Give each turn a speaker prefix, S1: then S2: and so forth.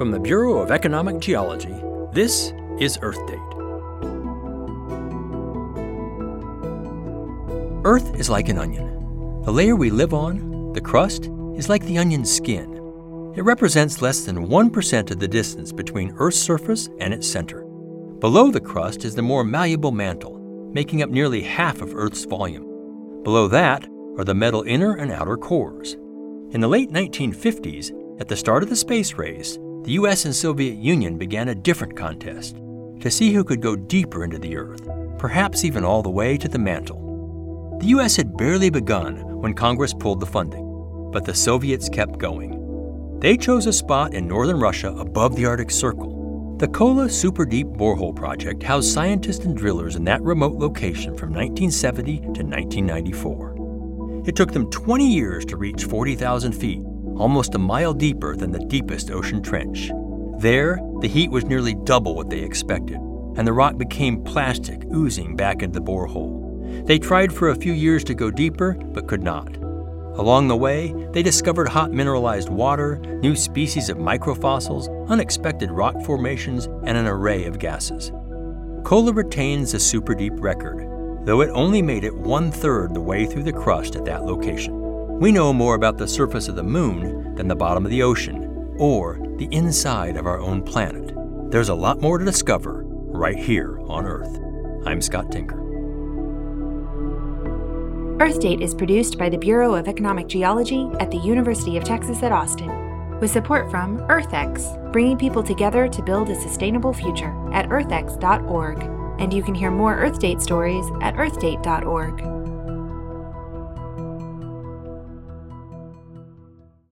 S1: From the Bureau of Economic Geology, this is Earth Date. Earth is like an onion. The layer we live on, the crust, is like the onion's skin. It represents less than 1% of the distance between Earth's surface and its center. Below the crust is the more malleable mantle, making up nearly half of Earth's volume. Below that are the metal inner and outer cores. In the late 1950s, at the start of the space race, the US and Soviet Union began a different contest to see who could go deeper into the Earth, perhaps even all the way to the mantle. The US had barely begun when Congress pulled the funding, but the Soviets kept going. They chose a spot in northern Russia above the Arctic Circle. The Kola Super Deep Borehole Project housed scientists and drillers in that remote location from 1970 to 1994. It took them 20 years to reach 40,000 feet, almost a mile deeper than the deepest ocean trench. There, the heat was nearly double what they expected, and the rock became plastic, oozing back into the borehole. They tried for a few years to go deeper, but could not. Along the way, they discovered hot mineralized water, new species of microfossils, unexpected rock formations, and an array of gases. Kola retains the super deep record, though it only made it 1/3 the way through the crust at that location. We know more about the surface of the moon than the bottom of the ocean, or the inside of our own planet. There's a lot more to discover right here on Earth. I'm Scott Tinker.
S2: Earth Date is produced by the Bureau of Economic Geology at the University of Texas at Austin, with support from EarthX, bringing people together to build a sustainable future at earthx.org. And you can hear more Earth Date stories at earthdate.org.